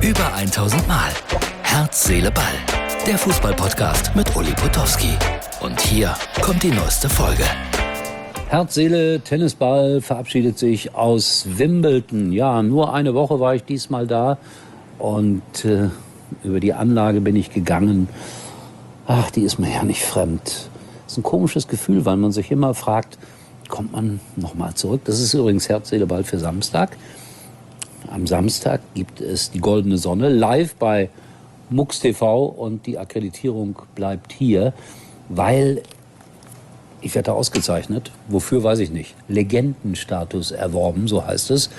Über 1000 Mal. Herz, Seele, Ball. Der Fußball-Podcast mit Uli Potowski. Und hier kommt die neueste Folge. Herz, Seele, Tennisball verabschiedet sich aus Wimbledon. Ja, nur eine Woche war ich diesmal da und über die Anlage bin ich gegangen. Ach, die ist mir ja nicht fremd. Das ist ein komisches Gefühl, weil man sich immer fragt, kommt man nochmal zurück? Das ist übrigens Herz, Seele, Ball für Samstag. Am Samstag gibt es die Goldene Sonne live bei MUX TV und die Akkreditierung bleibt hier, weil ich werde ausgezeichnet. Wofür, weiß ich nicht. Legendenstatus erworben, so heißt es.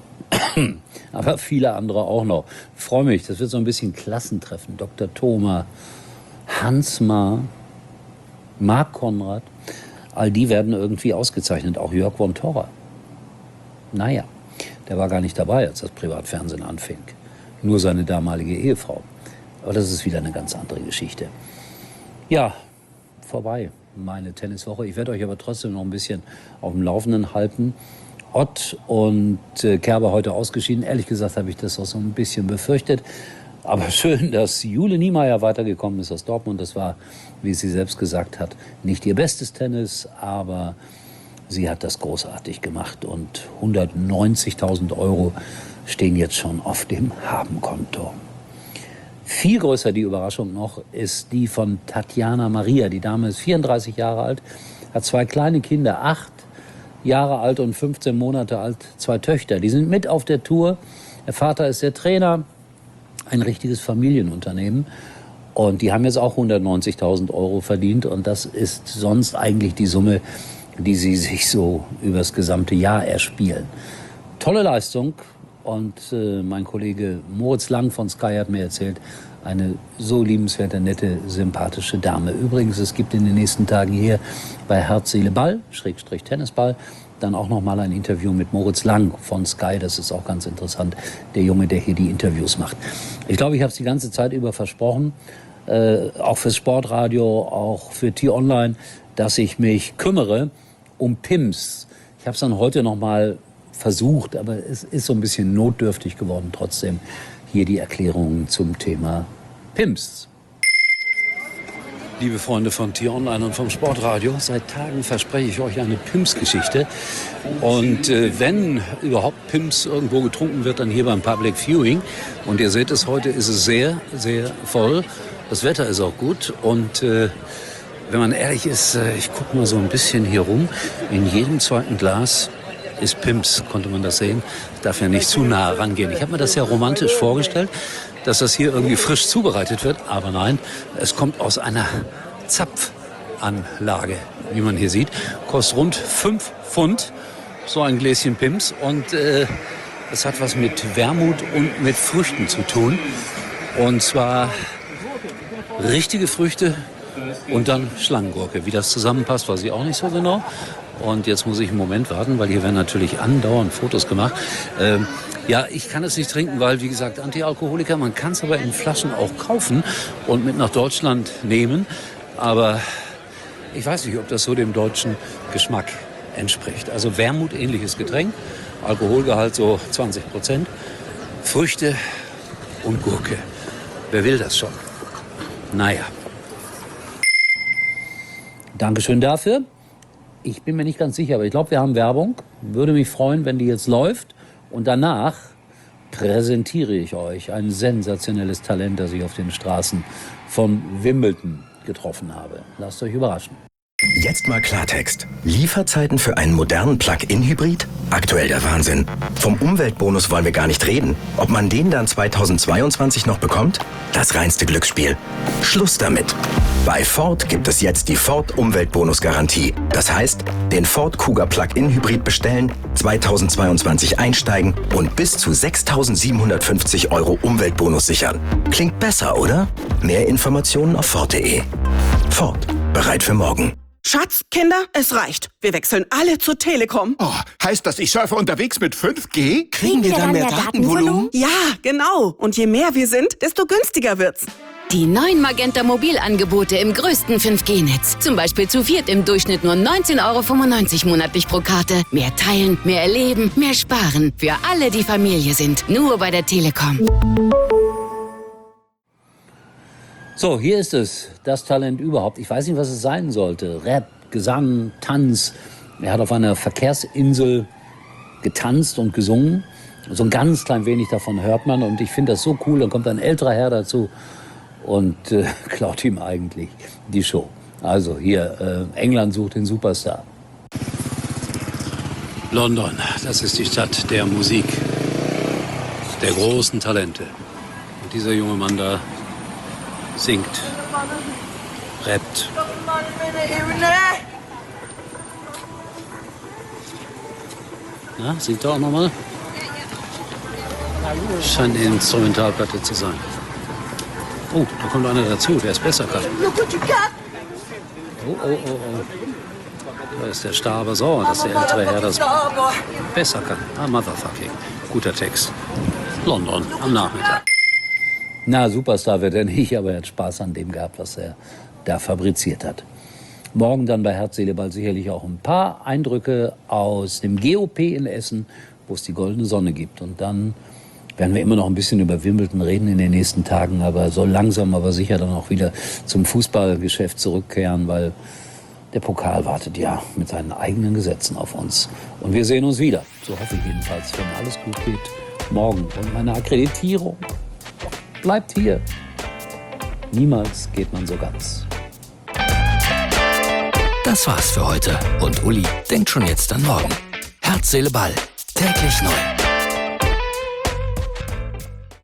Aber viele andere auch noch. Ich freue mich, das wird so ein bisschen Klassentreffen. Dr. Thoma, Hansmar, Marc Konrad, all die werden irgendwie ausgezeichnet. Auch Jörg von Torra. Naja, der war gar nicht dabei, als das Privatfernsehen anfing. Nur seine damalige Ehefrau. Aber das ist wieder eine ganz andere Geschichte. Ja, vorbei, meine Tenniswoche. Ich werde euch aber trotzdem noch ein bisschen auf dem Laufenden halten. Ott und Kerber heute ausgeschieden. Ehrlich gesagt habe ich das auch so ein bisschen befürchtet. Aber schön, dass Jule Niemeyer weitergekommen ist aus Dortmund. Das war, wie sie selbst gesagt hat, nicht ihr bestes Tennis, aber sie hat das großartig gemacht. Und 190.000 € stehen jetzt schon auf dem Habenkonto. Viel größer die Überraschung noch ist die von Tatjana Maria. Die Dame ist 34 Jahre alt, hat 2 kleine Kinder, 8 Jahre alt und 15 Monate alt, 2 Töchter. Die sind mit auf der Tour. Der Vater ist der Trainer, ein richtiges Familienunternehmen. Und die haben jetzt auch 190.000 € verdient. Und das ist sonst eigentlich die Summe, die sie sich so übers gesamte Jahr erspielen. Tolle Leistung. Und mein Kollege Moritz Lang von Sky hat mir erzählt, eine so liebenswerte, nette, sympathische Dame. Übrigens, es gibt in den nächsten Tagen hier bei Herz, Seele, Ball, / Tennisball, dann auch nochmal ein Interview mit Moritz Lang von Sky. Das ist auch ganz interessant, der Junge, der hier die Interviews macht. Ich glaube, ich habe es die ganze Zeit über versprochen, auch fürs Sportradio, auch für T-Online, dass ich mich kümmere um PIMS. Ich habe es dann heute nochmal versucht, aber es ist so ein bisschen notdürftig geworden. Trotzdem hier die Erklärungen zum Thema PIMS. Liebe Freunde von T-Online und vom Sportradio, seit Tagen verspreche ich euch eine PIMS-Geschichte. Und wenn überhaupt PIMS irgendwo getrunken wird, dann hier beim Public Viewing. Und ihr seht es, heute ist es sehr, sehr voll. Das Wetter ist auch gut und wenn man ehrlich ist, ich gucke mal so ein bisschen hier rum. In jedem zweiten Glas ist PIMS, konnte man das sehen. Ich darf ja nicht zu nah rangehen. Ich habe mir das ja romantisch vorgestellt, dass das hier irgendwie frisch zubereitet wird. Aber nein, es kommt aus einer Zapfanlage, wie man hier sieht. Kostet rund 5 Pfund, so ein Gläschen PIMS. Und es hat was mit Wermut und mit Früchten zu tun. Und zwar richtige Früchte und dann Schlangengurke. Wie das zusammenpasst, weiß ich auch nicht so genau. Und jetzt muss ich einen Moment warten, weil hier werden natürlich andauernd Fotos gemacht. Ja, ich kann es nicht trinken, weil, wie gesagt, Antialkoholiker. Man kann es aber in Flaschen auch kaufen und mit nach Deutschland nehmen. Aber ich weiß nicht, ob das so dem deutschen Geschmack entspricht. Also Wermut-ähnliches Getränk, Alkoholgehalt so 20%, Früchte und Gurke. Wer will das schon? Naja. Dankeschön dafür. Ich bin mir nicht ganz sicher, aber ich glaube, wir haben Werbung. Würde mich freuen, wenn die jetzt läuft. Und danach präsentiere ich euch ein sensationelles Talent, das ich auf den Straßen von Wimbledon getroffen habe. Lasst euch überraschen. Jetzt mal Klartext. Lieferzeiten für einen modernen Plug-in-Hybrid? Aktuell der Wahnsinn. Vom Umweltbonus wollen wir gar nicht reden. Ob man den dann 2022 noch bekommt? Das reinste Glücksspiel. Schluss damit. Bei Ford gibt es jetzt die Ford Umweltbonus-Garantie. Das heißt, den Ford Kuga Plug-in-Hybrid bestellen, 2022 einsteigen und bis zu 6.750 € Umweltbonus sichern. Klingt besser, oder? Mehr Informationen auf Ford.de. Ford. Bereit für morgen. Schatz, Kinder, es reicht. Wir wechseln alle zur Telekom. Oh, heißt das, ich surfe unterwegs mit 5G? Kriegen wir dann mehr Datenvolumen? Ja, genau. Und je mehr wir sind, desto günstiger wird's. Die neuen Magenta Mobilangebote im größten 5G-Netz. Zum Beispiel zu viert im Durchschnitt nur 19,95 € monatlich pro Karte. Mehr teilen, mehr erleben, mehr sparen. Für alle, die Familie sind. Nur bei der Telekom. So, hier ist es, das Talent überhaupt. Ich weiß nicht, was es sein sollte. Rap, Gesang, Tanz. Er hat auf einer Verkehrsinsel getanzt und gesungen. So ein ganz klein wenig davon hört man und ich finde das so cool. Dann kommt ein älterer Herr dazu und klaut ihm eigentlich die Show. Also hier, England sucht den Superstar. London, das ist die Stadt der Musik, der großen Talente. Und dieser junge Mann da singt, rappt. Na, singt er auch nochmal? Scheint eine Instrumentalplatte zu sein. Oh, da kommt einer dazu, der es besser kann. Oh. Da ist der Star aber sauer, dass der ältere Herr das besser kann. Ah, motherfucking. Guter Text. London am Nachmittag. Na, Superstar wird er nicht, aber er hat Spaß an dem gehabt, was er da fabriziert hat. Morgen dann bei Herz, Seele, Ball sicherlich auch ein paar Eindrücke aus dem GOP in Essen, wo es die goldene Sonne gibt. Und dann werden wir immer noch ein bisschen über Wimbledon reden in den nächsten Tagen, aber so langsam, aber sicher dann auch wieder zum Fußballgeschäft zurückkehren, weil der Pokal wartet ja mit seinen eigenen Gesetzen auf uns. Und wir sehen uns wieder, so hoffe ich jedenfalls, wenn alles gut geht, morgen. Und meine Akkreditierung bleibt hier. Niemals geht man so ganz. Das war's für heute und Uli denkt schon jetzt an morgen. Herz, Seele, Ball. Täglich neu.